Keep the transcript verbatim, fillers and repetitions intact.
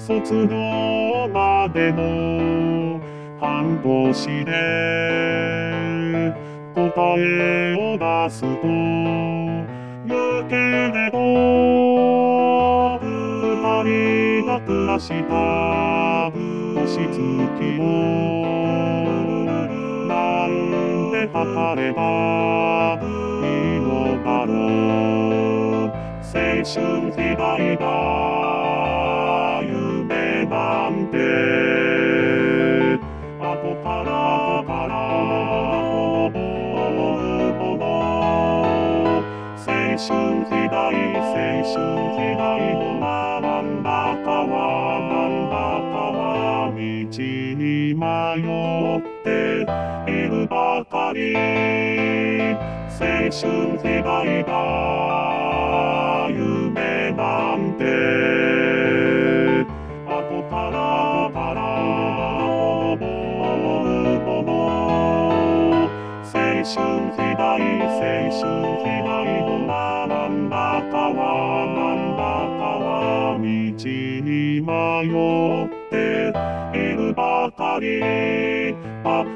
卒業までの半年で答えを出すと言うけれど、二人が暮らした星月をなんで語ればいいのだろう。青春時代だ夢なんて後からから青春時代青春時代のなんだかはなんだかは道に迷っているばかり。青春時代だ夢なんて後からから青春時代青春時代のなんだかはなんだかは道に迷っているばかり。